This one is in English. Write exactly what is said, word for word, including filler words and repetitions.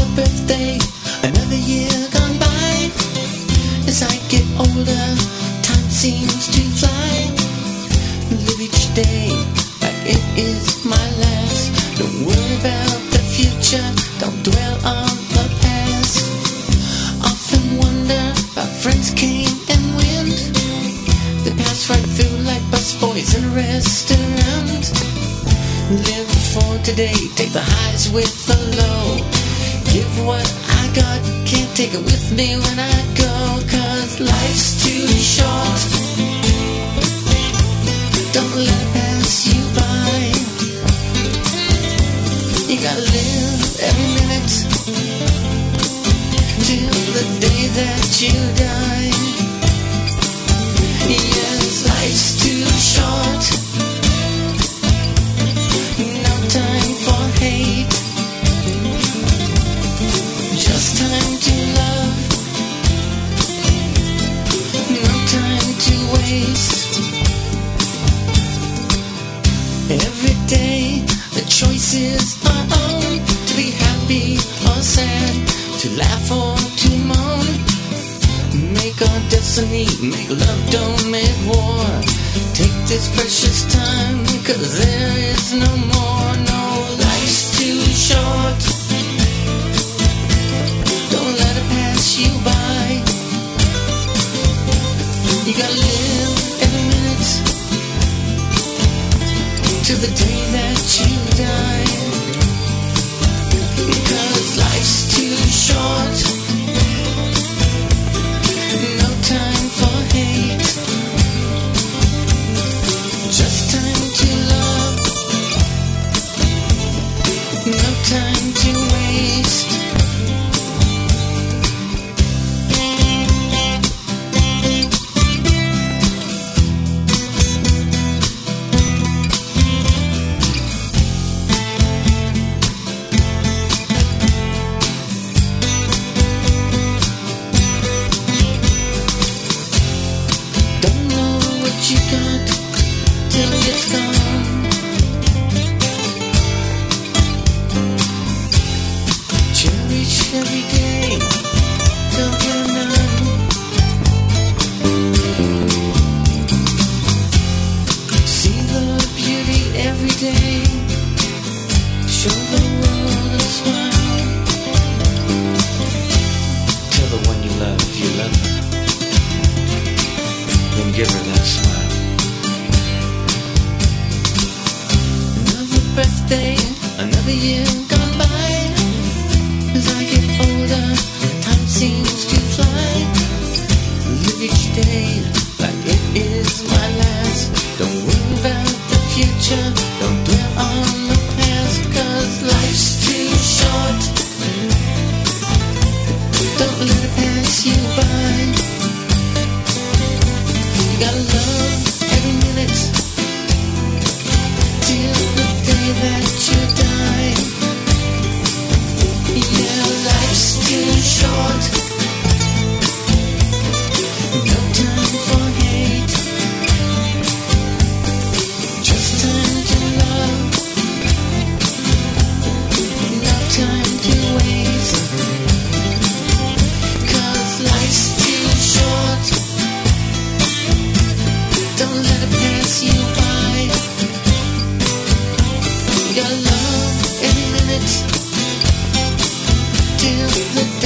birthday, another year gone by. As I get older, time seems to fly. Live each day like it is my last. Don't worry about the future, don't dwell on the past. Often wonder about friends came and went. They pass right through like busboys in a restaurant. Live for today, take the highs with the low. Give what I got, can't take it with me when I go. Cause life's too short, don't let it pass you by. You gotta live every minute till the day that you die. Yes, life's too short, no time for hate, just time to love, no time to waste. Every day the choice is our own, to be happy or sad, to laugh or to moan. Make our destiny, make love, don't make war. Take this precious time, cause there is no more. No, life's too short, don't let it pass you by. You gotta live every minute till the day that you die. Because life's too short, no time for hate, just time to love, no time to waste. You got till it's gone. Cherish every day till you're none. See the beauty every day, show the world a smile. Tell the one you love you love her, then give her that smile. Birthday, another year gone by. As I get older, time seems to fly. Live each day like it is my last. Don't worry about the future, don't dwell on the past. Cause life's too short, don't let it pass you by. You gotta love every minute till the day that you die. Yeah, life's too short, no time for hate, just time to love, no time to waste. Cause life's too short, don't let it pass you by. You gotta love every minute till the